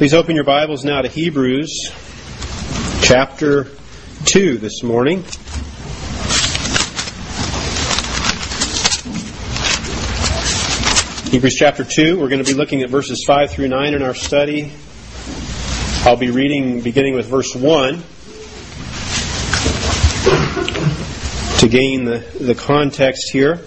Please open your Bibles now to Hebrews chapter 2 this morning. Hebrews chapter 2, we're going to be looking at verses 5 through 9 in our study. I'll be reading beginning with verse 1 to gain the context here.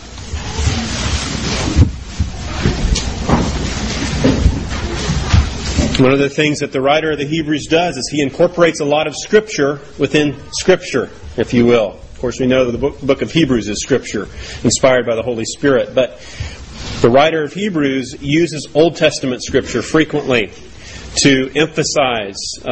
One of the things that the writer of the Hebrews does is he incorporates a lot of Scripture within Scripture, if you will. Of course, we know the book of Hebrews is Scripture, inspired by the Holy Spirit. But the writer of Hebrews uses Old Testament Scripture frequently to emphasize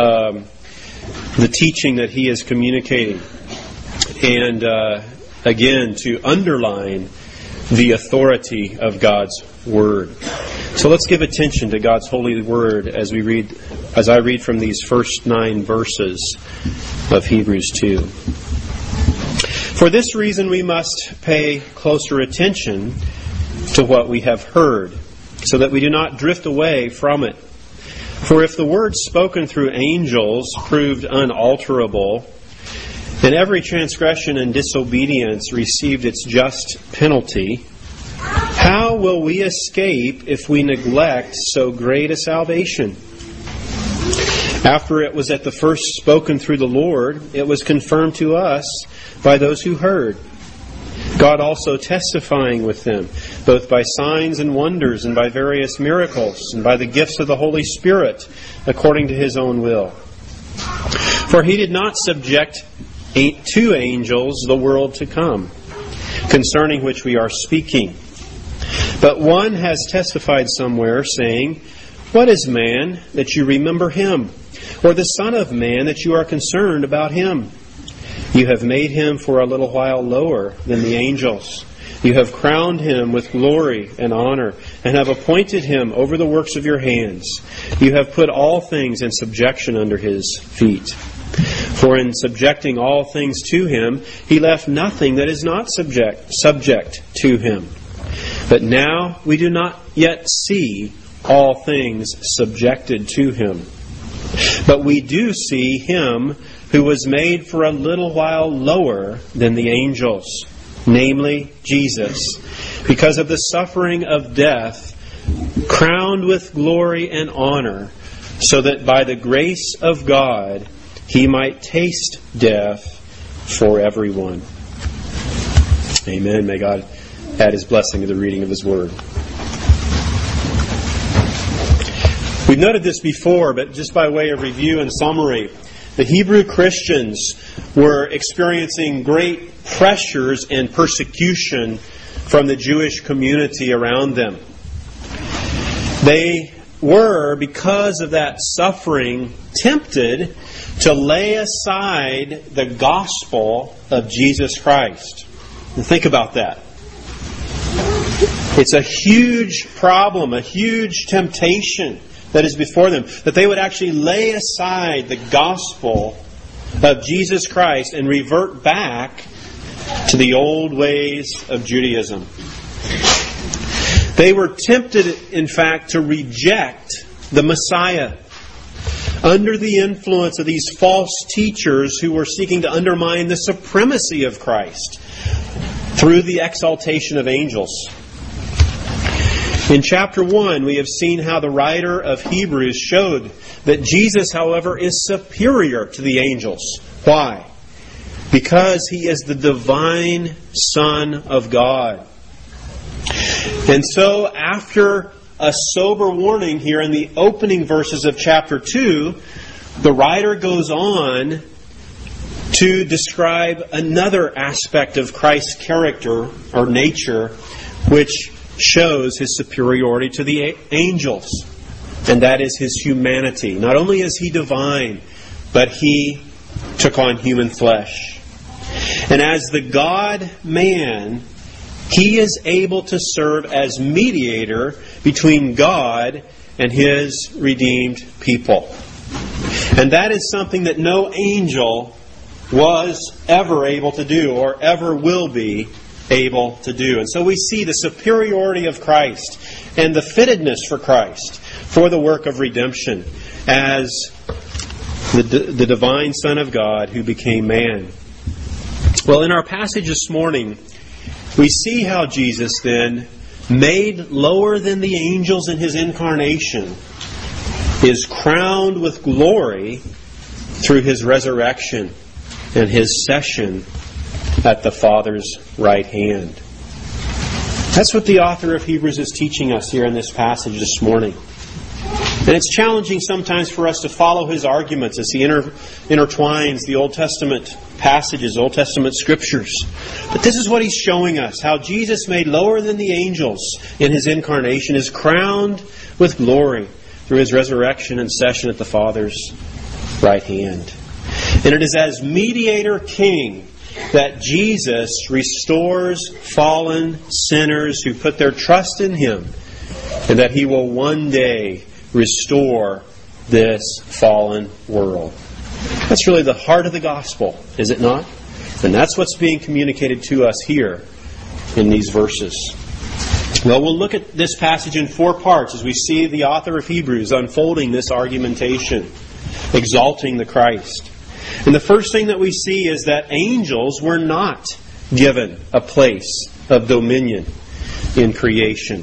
the teaching that he is communicating. And again, to underline the authority of God's Word. So let's give attention to God's holy Word as I read from these first 9 verses of Hebrews 2. For this reason we must pay closer attention to what we have heard, so that we do not drift away from it. For if the word spoken through angels proved unalterable, and every transgression and disobedience received its just penalty, how will we escape if we neglect so great a salvation? After it was at the first spoken through the Lord, it was confirmed to us by those who heard, God also testifying with them, both by signs and wonders and by various miracles and by the gifts of the Holy Spirit, according to His own will. For He did not subject to angels the world to come, concerning which we are speaking. But one has testified somewhere, saying, What is man that you remember him? Or the Son of Man that you are concerned about him? You have made him for a little while lower than the angels. You have crowned him with glory and honor, and have appointed him over the works of your hands. You have put all things in subjection under his feet. For in subjecting all things to him, he left nothing that is not subject to him. But now we do not yet see all things subjected to him. But we do see him who was made for a little while lower than the angels, namely Jesus, because of the suffering of death, crowned with glory and honor, so that by the grace of God he might taste death for everyone. Amen. May God add His blessing to the reading of His Word. We've noted this before, but just by way of review and summary, the Hebrew Christians were experiencing great pressures and persecution from the Jewish community around them. They were, because of that suffering, tempted to lay aside the gospel of Jesus Christ. And think about that. It's a huge problem, a huge temptation that is before them, that they would actually lay aside the gospel of Jesus Christ and revert back to the old ways of Judaism. They were tempted, in fact, to reject the Messiah under the influence of these false teachers who were seeking to undermine the supremacy of Christ through the exaltation of angels. In chapter 1, we have seen how the writer of Hebrews showed that Jesus, however, is superior to the angels. Why? Because He is the divine Son of God. And so, after a sober warning here in the opening verses of chapter 2, the writer goes on to describe another aspect of Christ's character or nature, which shows His superiority to the angels. And that is His humanity. Not only is He divine, but He took on human flesh. And as the God-man, He is able to serve as mediator between God and His redeemed people. And that is something that no angel was ever able to do or ever will be able to do. And so we see the superiority of Christ and the fittedness for Christ for the work of redemption as the divine Son of God who became man. Well, in our passage this morning, we see how Jesus then, made lower than the angels in His incarnation, is crowned with glory through His resurrection and His session at the Father's right hand. That's what the author of Hebrews is teaching us here in this passage this morning. And it's challenging sometimes for us to follow his arguments as he intertwines the Old Testament passages, Old Testament scriptures. But this is what he's showing us, how Jesus, made lower than the angels in His incarnation, is crowned with glory through His resurrection and session at the Father's right hand. And it is as mediator king that Jesus restores fallen sinners who put their trust in Him, and that He will one day restore this fallen world. That's really the heart of the gospel, is it not? And that's what's being communicated to us here in these verses. Well, we'll look at this passage in 4 parts as we see the author of Hebrews unfolding this argumentation, exalting the Christ. And the first thing that we see is that angels were not given a place of dominion in creation.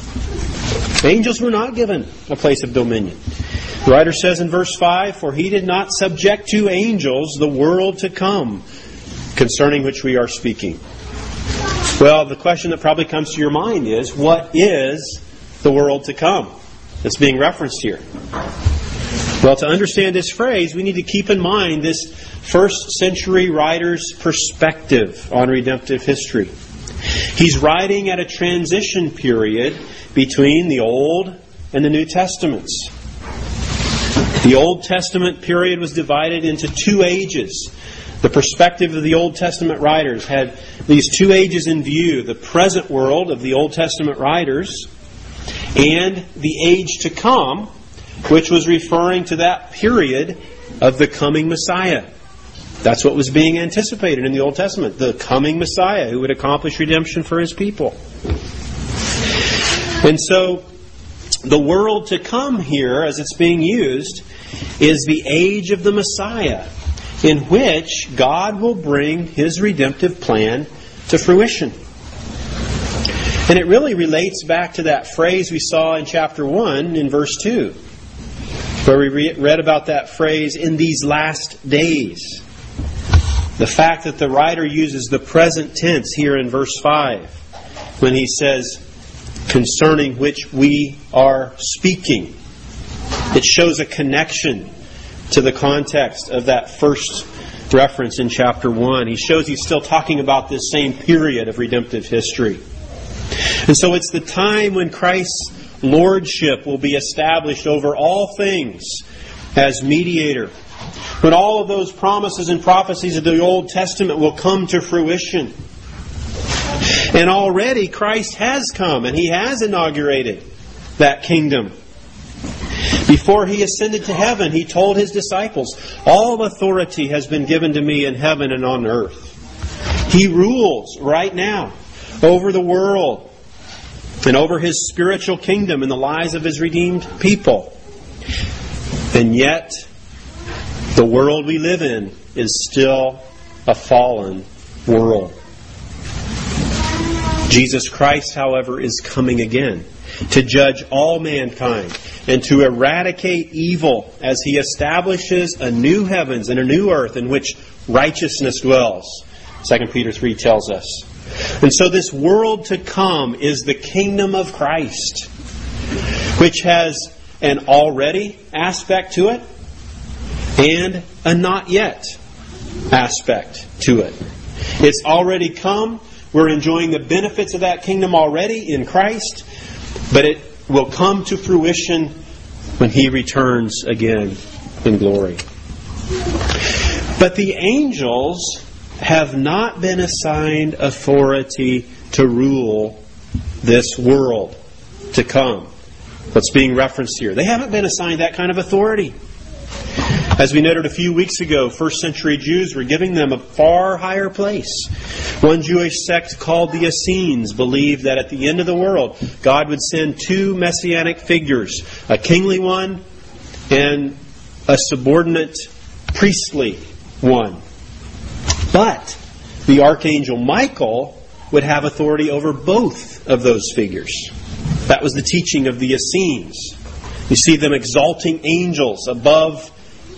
Angels were not given a place of dominion. The writer says in verse 5, "For He did not subject to angels the world to come, concerning which we are speaking." Well, the question that probably comes to your mind is, what is the world to come that's being referenced here? Well, to understand this phrase, we need to keep in mind this first century writer's perspective on redemptive history. He's writing at a transition period between the Old and the New Testaments. The Old Testament period was divided into 2 ages. The perspective of the Old Testament writers had these 2 ages in view: the present world of the Old Testament writers and the age to come, which was referring to that period of the coming Messiah. That's what was being anticipated in the Old Testament, the coming Messiah who would accomplish redemption for His people. And so, the world to come here, as it's being used, is the age of the Messiah, in which God will bring His redemptive plan to fruition. And it really relates back to that phrase we saw in chapter 1 in verse 2, where we read about that phrase, "in these last days." The fact that the writer uses the present tense here in verse 5, when he says, "concerning which we are speaking," it shows a connection to the context of that first reference in chapter 1. He shows he's still talking about this same period of redemptive history. And so it's the time when Christ's lordship will be established over all things as mediator, when all of those promises and prophecies of the Old Testament will come to fruition. And already Christ has come and He has inaugurated that kingdom. Before He ascended to heaven, He told His disciples, "All authority has been given to Me in heaven and on earth." He rules right now over the world and over His spiritual kingdom in the lives of His redeemed people. And yet, the world we live in is still a fallen world. Jesus Christ, however, is coming again to judge all mankind and to eradicate evil as He establishes a new heavens and a new earth in which righteousness dwells, 2 Peter 3 tells us. And so this world to come is the kingdom of Christ, which has an already aspect to it and a not yet aspect to it. It's already come. We're enjoying the benefits of that kingdom already in Christ, but it will come to fruition when He returns again in glory. But the angels have not been assigned authority to rule this world to come. What's being referenced here? They haven't been assigned that kind of authority. As we noted a few weeks ago, first century Jews were giving them a far higher place. One Jewish sect called the Essenes believed that at the end of the world, God would send two messianic figures, a kingly one and a subordinate priestly one. But the archangel Michael would have authority over both of those figures. That was the teaching of the Essenes. You see them exalting angels above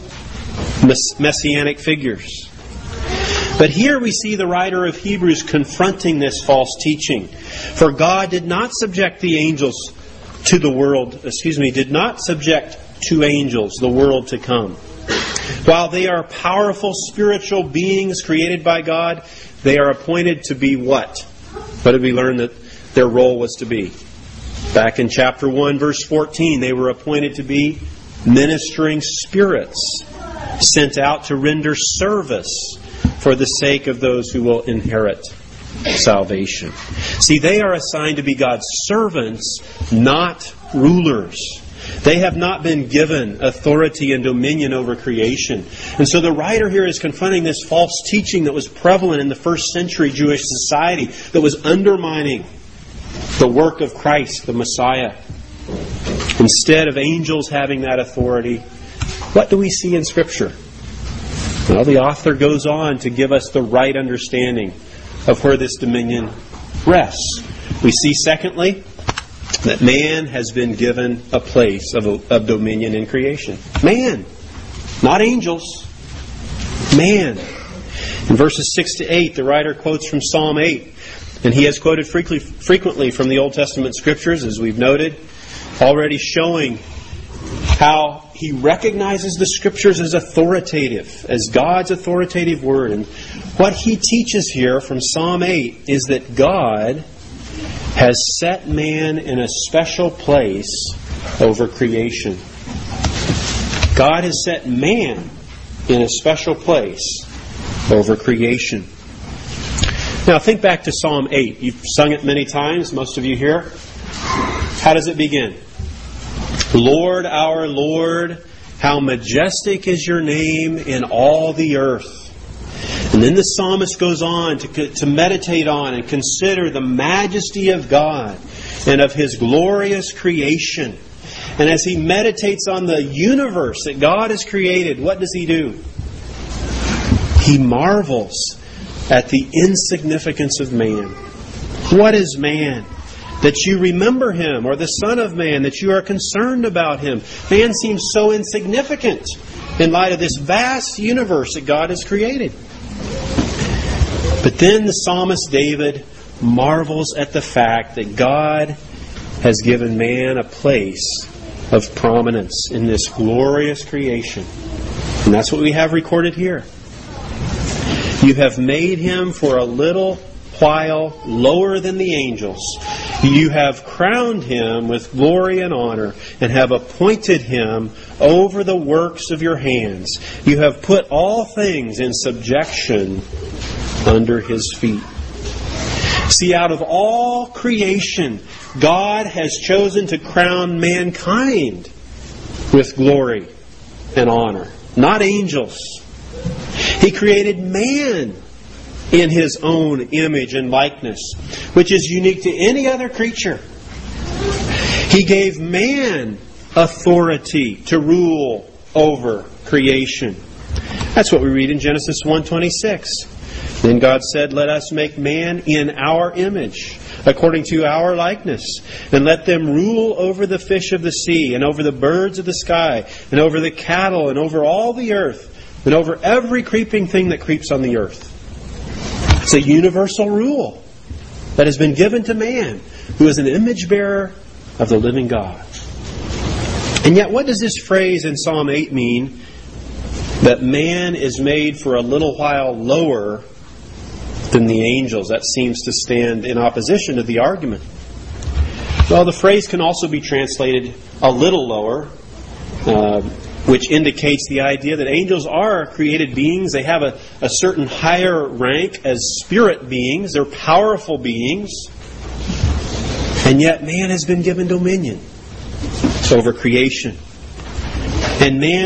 messianic figures. But here we see the writer of Hebrews confronting this false teaching. For God did not subject the angels to the world, did not subject to angels the world to come. While they are powerful spiritual beings created by God, they are appointed to be what? What did we learn that their role was to be? Back in chapter 1, verse 14, they were appointed to be ministering spirits, sent out to render service for the sake of those who will inherit salvation. See, they are assigned to be God's servants, not rulers. They have not been given authority and dominion over creation. And so the writer here is confronting this false teaching that was prevalent in the first century Jewish society that was undermining the work of Christ, the Messiah. Instead of angels having that authority, what do we see in Scripture? Well, the author goes on to give us the right understanding of where this dominion rests. We see, secondly, that man has been given a place of dominion in creation. Man, not angels. Man. In verses 6 to 8, the writer quotes from Psalm 8. And he has quoted frequently from the Old Testament Scriptures, as we've noted, already showing how he recognizes the Scriptures as authoritative, as God's authoritative word. And what he teaches here from Psalm 8 is that God has set man in a special place over creation. God has set man in a special place over creation. Now think back to Psalm 8. You've sung it many times, most of you here. How does it begin? Lord, our Lord, how majestic is your name in all the earth. And then the psalmist goes on to meditate on and consider the majesty of God and of His glorious creation. And as he meditates on the universe that God has created, what does he do? He marvels at the insignificance of man. What is man that you remember him, or the Son of Man that you are concerned about him? Man seems so insignificant in light of this vast universe that God has created. But then the psalmist David marvels at the fact that God has given man a place of prominence in this glorious creation. And that's what we have recorded here. You have made him for a little while lower than the angels. You have crowned him with glory and honor, and have appointed him over the works of your hands. You have put all things in subjection under his feet. See, out of all creation, God has chosen to crown mankind with glory and honor, not angels. He created man in His own image and likeness, which is unique to any other creature. He gave man authority to rule over creation. That's what we read in Genesis 1:26. Then God said, "Let us make man in our image, according to our likeness, and let them rule over the fish of the sea, and over the birds of the sky, and over the cattle, and over all the earth, and over every creeping thing that creeps on the earth." It's a universal rule that has been given to man, who is an image bearer of the living God. And yet, what does this phrase in Psalm 8 mean? That man is made for a little while lower than the angels. That seems to stand in opposition to the argument. Well, the phrase can also be translated a little lower, which indicates the idea that angels are created beings. They have a certain higher rank as spirit beings. They're powerful beings. And yet man has been given dominion over creation. And man's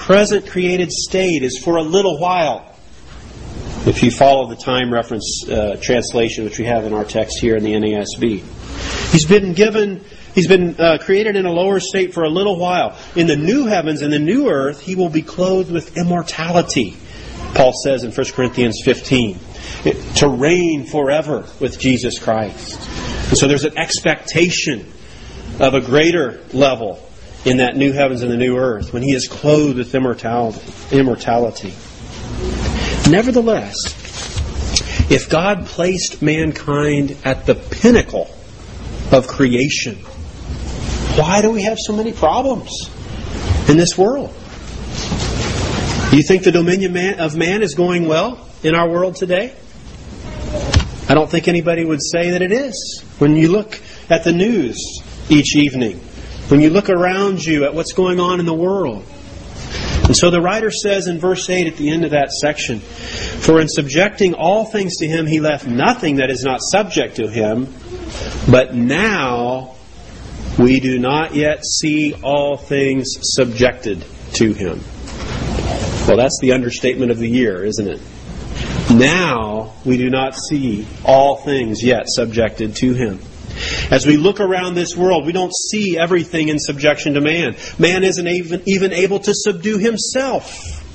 present created state is for a little while. If you follow the time reference translation, which we have in our text here in the NASB. He's been created in a lower state for a little while. In the new heavens and the new earth, He will be clothed with immortality, Paul says in 1 Corinthians 15. To reign forever with Jesus Christ. And so there's an expectation of a greater level in that new heavens and the new earth when He is clothed with immortality. Nevertheless, if God placed mankind at the pinnacle of creation, why do we have so many problems in this world? Do you think the dominion of man is going well in our world today? I don't think anybody would say that it is. When you look at the news each evening, when you look around you at what's going on in the world. And so the writer says in verse 8 at the end of that section, "For in subjecting all things to Him, He left nothing that is not subject to Him. But now we do not yet see all things subjected to Him." Well, that's the understatement of the year, isn't it? Now we do not see all things yet subjected to Him. As we look around this world, we don't see everything in subjection to man. Man isn't even able to subdue himself.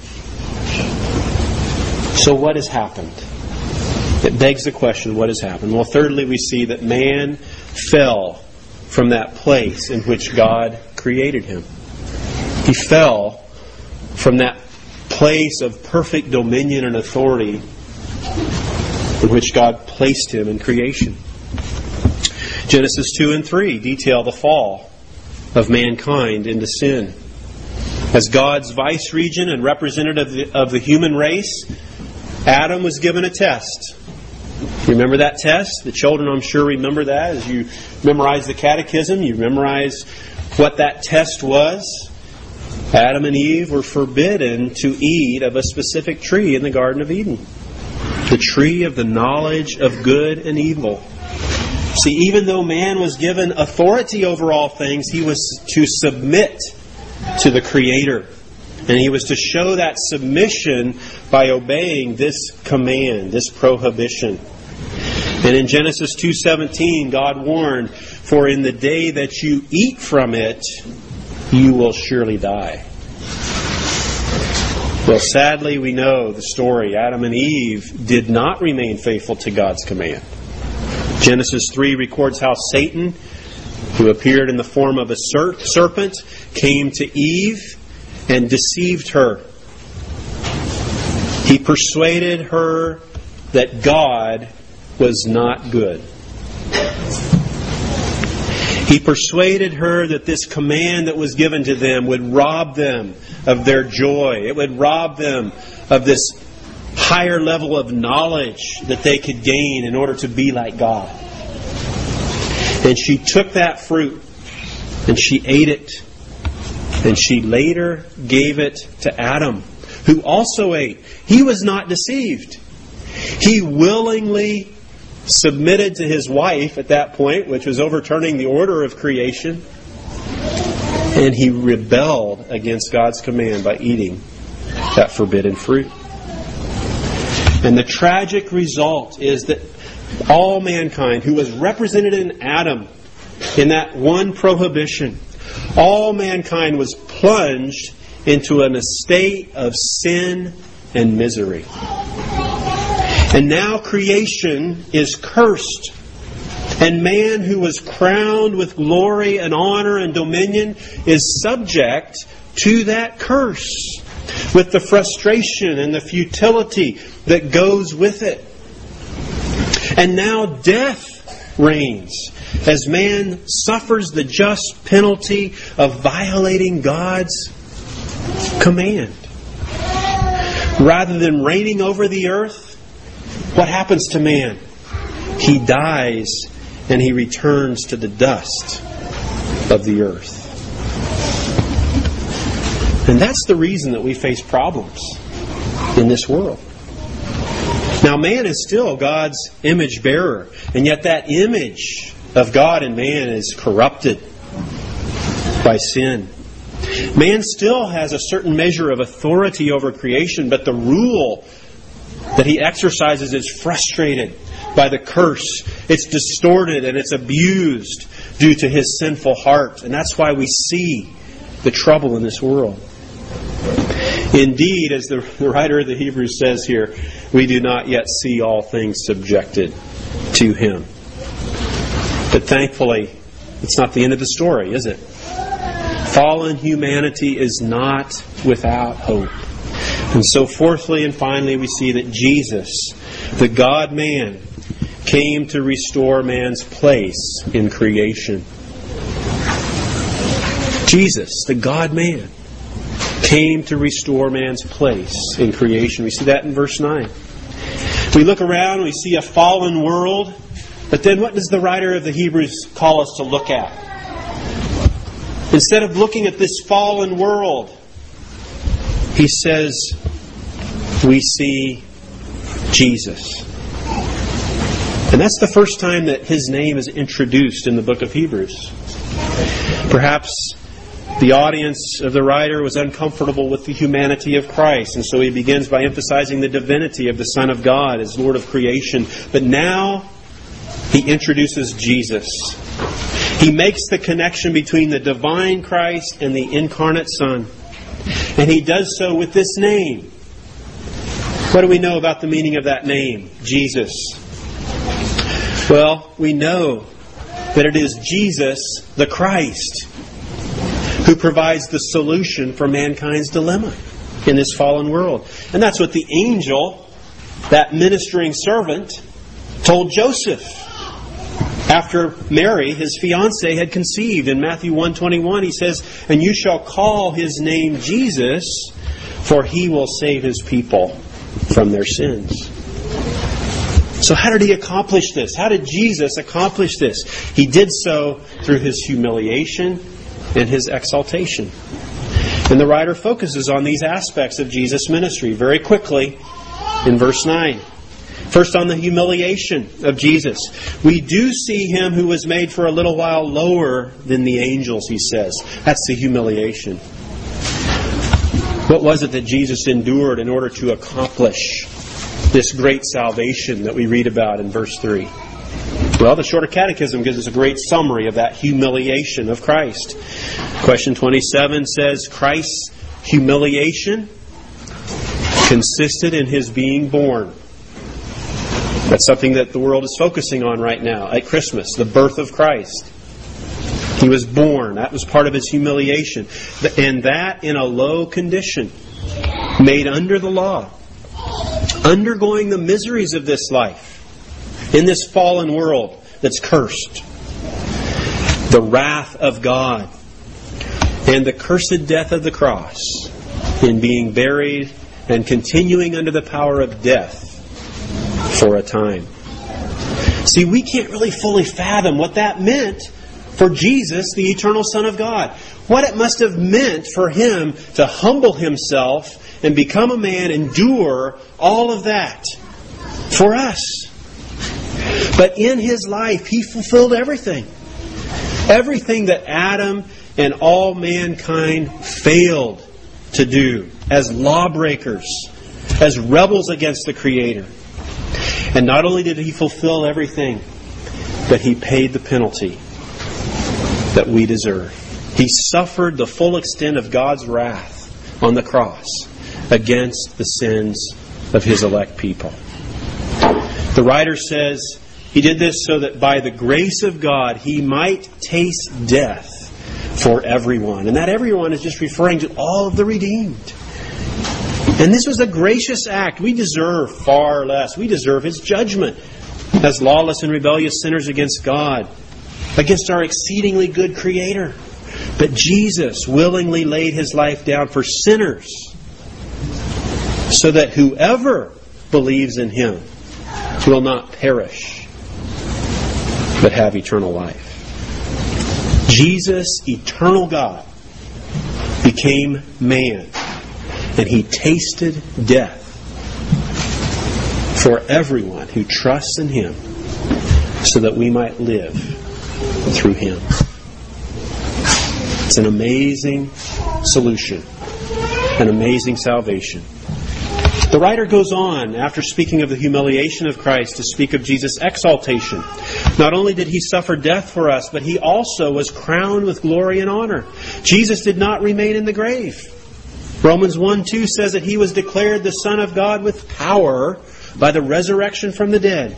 So what has happened? It begs the question, what has happened? Well, thirdly, we see that man fell from that place in which God created him. He fell from that place of perfect dominion and authority in which God placed him in creation. Genesis 2 and 3 detail the fall of mankind into sin. As God's vice-regent and representative of the human race, Adam was given a test. Remember that test? The children, I'm sure, remember that. As you memorize the catechism, you memorize what that test was. Adam and Eve were forbidden to eat of a specific tree in the Garden of Eden. The tree of the knowledge of good and evil. See, even though man was given authority over all things, he was to submit to the Creator. And he was to show that submission by obeying this command, this prohibition. And in Genesis 2:17, God warned, "For in the day that you eat from it, you will surely die." Well, sadly, we know the story. Adam and Eve did not remain faithful to God's command. Genesis 3 records how Satan, who appeared in the form of a serpent, came to Eve and deceived her. He persuaded her that God was not good. He persuaded her that this command that was given to them would rob them of their joy. It would rob them of this higher level of knowledge that they could gain in order to be like God. And she took that fruit and she ate it. And she later gave it to Adam, who also ate. He was not deceived. He willingly submitted to his wife at that point, which was overturning the order of creation. And he rebelled against God's command by eating that forbidden fruit. And the tragic result is that all mankind who was represented in Adam, in that one prohibition, all mankind was plunged into an estate of sin and misery. And now creation is cursed. And man, who was crowned with glory and honor and dominion, is subject to that curse, with the frustration and the futility that goes with it. And now death reigns as man suffers the just penalty of violating God's command. Rather than reigning over the earth, what happens to man? He dies and he returns to the dust of the earth. And that's the reason that we face problems in this world. Now, man is still God's image bearer, and yet that image of God in man is corrupted by sin. Man still has a certain measure of authority over creation, but the rule that he exercises is frustrated by the curse. It's distorted and it's abused due to his sinful heart. And that's why we see the trouble in this world. Indeed, as the writer of the Hebrews says here, we do not yet see all things subjected to him. But thankfully, it's not the end of the story, is it? Fallen humanity is not without hope. And so fourthly and finally, we see that Jesus, the God-man, came to restore man's place in creation. Jesus, the God-man, came to restore man's place in creation. We see that in verse 9. We look around, we see a fallen world, but then what does the writer of the Hebrews call us to look at? Instead of looking at this fallen world, he says, we see Jesus. And that's the first time that his name is introduced in the book of Hebrews. Perhaps the audience of the writer was uncomfortable with the humanity of Christ, and so he begins by emphasizing the divinity of the Son of God as Lord of creation. But now he introduces Jesus. He makes the connection between the divine Christ and the incarnate Son. And he does so with this name. What do we know about the meaning of that name, Jesus? Well, we know that it is Jesus, the Christ, who provides the solution for mankind's dilemma in this fallen world. And that's what the angel, that ministering servant, told Joseph after Mary, his fiancée, had conceived. In Matthew 1:21, he says, "And you shall call his name Jesus, for he will save his people from their sins." So how did he accomplish this? How did Jesus accomplish this? He did so through his humiliation and his exaltation. And the writer focuses on these aspects of Jesus' ministry very quickly in verse 9. First, on the humiliation of Jesus. We do see him who was made for a little while lower than the angels, he says. That's the humiliation. What was it that Jesus endured in order to accomplish this great salvation that we read about in verse 3? Well, the Shorter Catechism gives us a great summary of that humiliation of Christ. Question 27 says, Christ's humiliation consisted in his being born. That's something that the world is focusing on right now at Christmas, the birth of Christ. He was born. That was part of his humiliation. And that in a low condition, made under the law, undergoing the miseries of this life, in this fallen world that's cursed. The wrath of God and the cursed death of the cross, in being buried and continuing under the power of death for a time. See, we can't really fully fathom what that meant for Jesus, the eternal Son of God. What it must have meant for him to humble himself and become a man, endure all of that for us. But in his life, he fulfilled everything. Everything that Adam and all mankind failed to do as lawbreakers, as rebels against the Creator. And not only did he fulfill everything, but he paid the penalty that we deserve. He suffered the full extent of God's wrath on the cross against the sins of his elect people. The writer says he did this so that by the grace of God he might taste death for everyone. And that everyone is just referring to all of the redeemed. And this was a gracious act. We deserve far less. We deserve his judgment as lawless and rebellious sinners against God, against our exceedingly good Creator. But Jesus willingly laid his life down for sinners so that whoever believes in him will not perish but have eternal life. Jesus, eternal God, became man. And he tasted death for everyone who trusts in him so that we might live through him. It's an amazing solution. An amazing salvation. The writer goes on, after speaking of the humiliation of Christ, to speak of Jesus' exaltation. Not only did He suffer death for us, but He also was crowned with glory and honor. Jesus did not remain in the grave. Romans 1:2 says that He was declared the Son of God with power by the resurrection from the dead.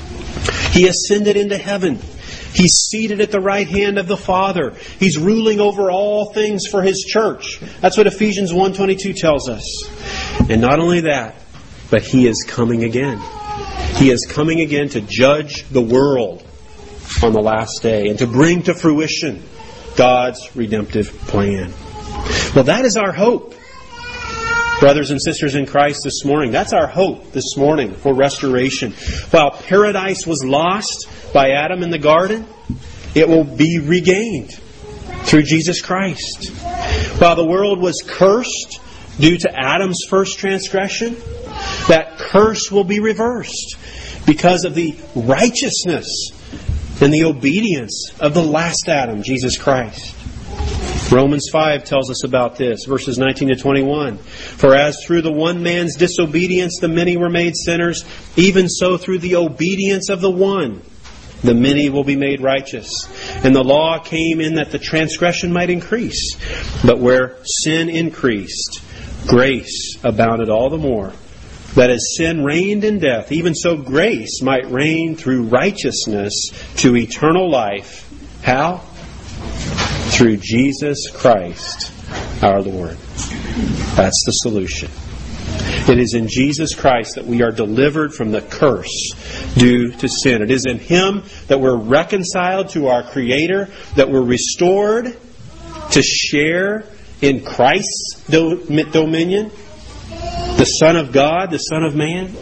He ascended into heaven. He's seated at the right hand of the Father. He's ruling over all things for His church. That's what Ephesians 1:22 tells us. And not only that, but He is coming again. He is coming again to judge the world on the last day and to bring to fruition God's redemptive plan. Well, that is our hope. Brothers and sisters in Christ this morning, that's our hope this morning for restoration. While paradise was lost by Adam in the garden, it will be regained through Jesus Christ. While the world was cursed due to Adam's first transgression, that curse will be reversed because of the righteousness and the obedience of the last Adam, Jesus Christ. Romans 5 tells us about this, verses 19 to 21. For as through the one man's disobedience the many were made sinners, even so through the obedience of the one, the many will be made righteous. And the law came in that the transgression might increase. But where sin increased, grace abounded all the more. That as sin reigned in death, even so grace might reign through righteousness to eternal life. How? Through Jesus Christ our Lord. That's the solution. It is in Jesus Christ that we are delivered from the curse due to sin. It is in Him that we're reconciled to our Creator, that we're restored to share in Christ's dominion, the Son of God, the Son of Man.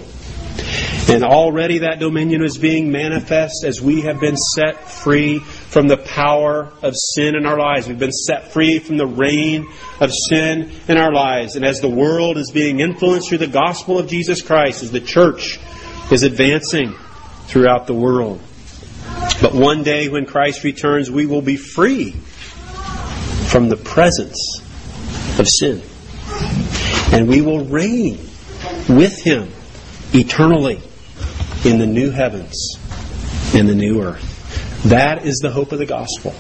And already that dominion is being manifest as we have been set free from the power of sin in our lives. We've been set free from the reign of sin in our lives. And as the world is being influenced through the gospel of Jesus Christ, as the church is advancing throughout the world. But one day when Christ returns, we will be free from the presence of sin. And we will reign with Him eternally in the new heavens and the new earth. That is the hope of the gospel.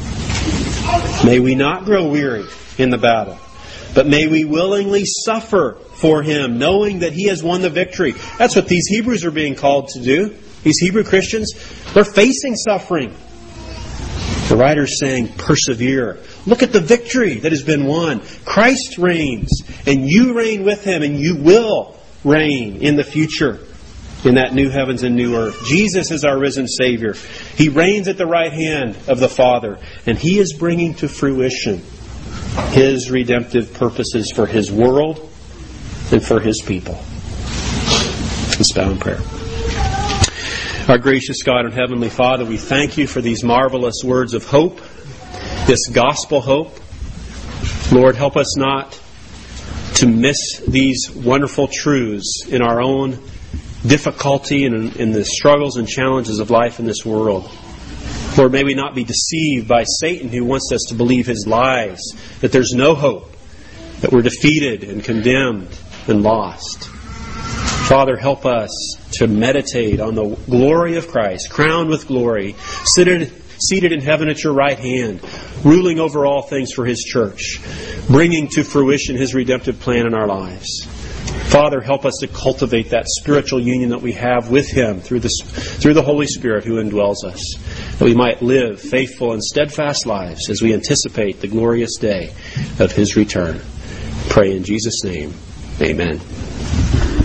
May we not grow weary in the battle, but may we willingly suffer for Him, knowing that He has won the victory. That's what these Hebrews are being called to do. These Hebrew Christians, they're facing suffering. The writer's saying, persevere. Look at the victory that has been won. Christ reigns, and you reign with Him, and you will reign in the future in that new heavens and new earth. Jesus is our risen Savior. He reigns at the right hand of the Father, and He is bringing to fruition His redemptive purposes for His world and for His people. Let's bow in prayer. Our gracious God and Heavenly Father, we thank You for these marvelous words of hope, this gospel hope. Lord, help us not to miss these wonderful truths in our own difficulty and in the struggles and challenges of life in this world. Lord, may we not be deceived by Satan, who wants us to believe his lies, that there's no hope, that we're defeated and condemned and lost. Father, help us to meditate on the glory of Christ, crowned with glory, seated in heaven at Your right hand, ruling over all things for His church, bringing to fruition His redemptive plan in our lives. Father, help us to cultivate that spiritual union that we have with Him through the Holy Spirit who indwells us, that we might live faithful and steadfast lives as we anticipate the glorious day of His return. Pray in Jesus' name. Amen.